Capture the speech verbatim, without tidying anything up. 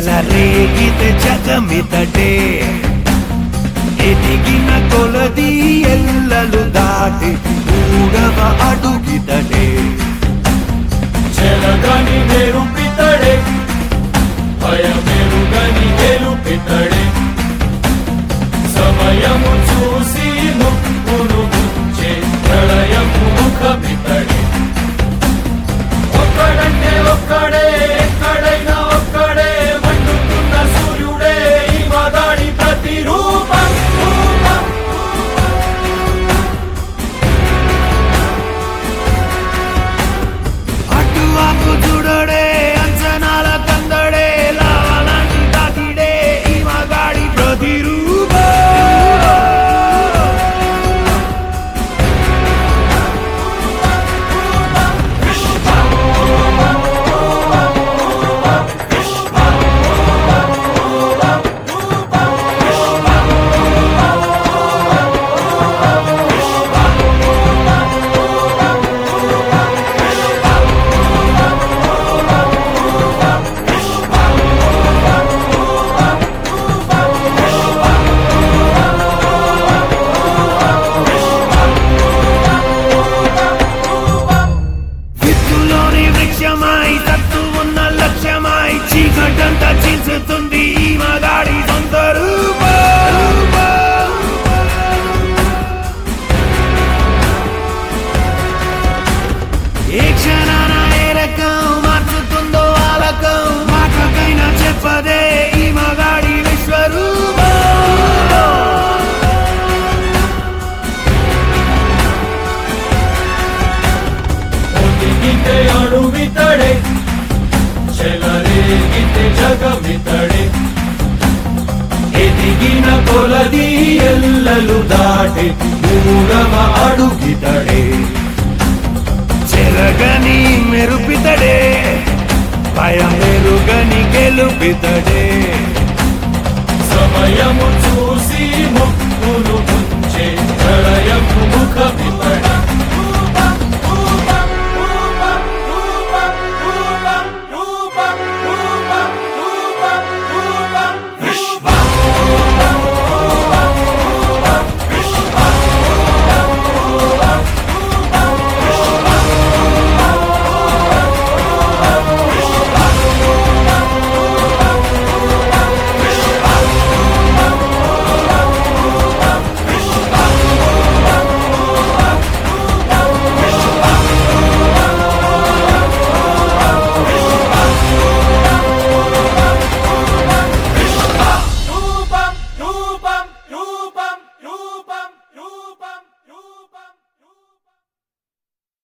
చెలరేగితే జగమితడే ఎదిగిన కొలది ఎల్లలు దాటి మూడవ అడుగితడే చెలగని మెరుపితడే భయమెరుగని గెలుపితడే సమయము చూసి ముక్కును గుంచే ప్రళయము ముఖమితడే ఒక్కడంటే ఒక్కడే ఎక్కడైనా ఒక్కడే మండుతున్న సూర్యుడే ఈ మగాడి ప్రతిరూపం రూపం. అటు ఆకు చూడడే అంచనాల కందడే లావాలాంటి తాకిడే ఈ మగాడి ప్రతిరూపం. చీకటంతా చించుతుంది ఈ మగాడి సొంత రూపం. ఏ క్షణాన ఏ రకం మార్చుతుందో ఆలకం మాటకైనా చెప్పదే ఈ మగాడి విశ్వరూపం. ఒదిగితే అడువితడే చెలరేగితే జగమితడే ఎదిగిన కొలది ఎల్లలు దాటి మూడవ అడుగితడే చెరగని మెరుపితడే భయమెరుగని గెలుపితడే సమయము చూసి ముక్కును గుంచే ప్రళయము ముఖమి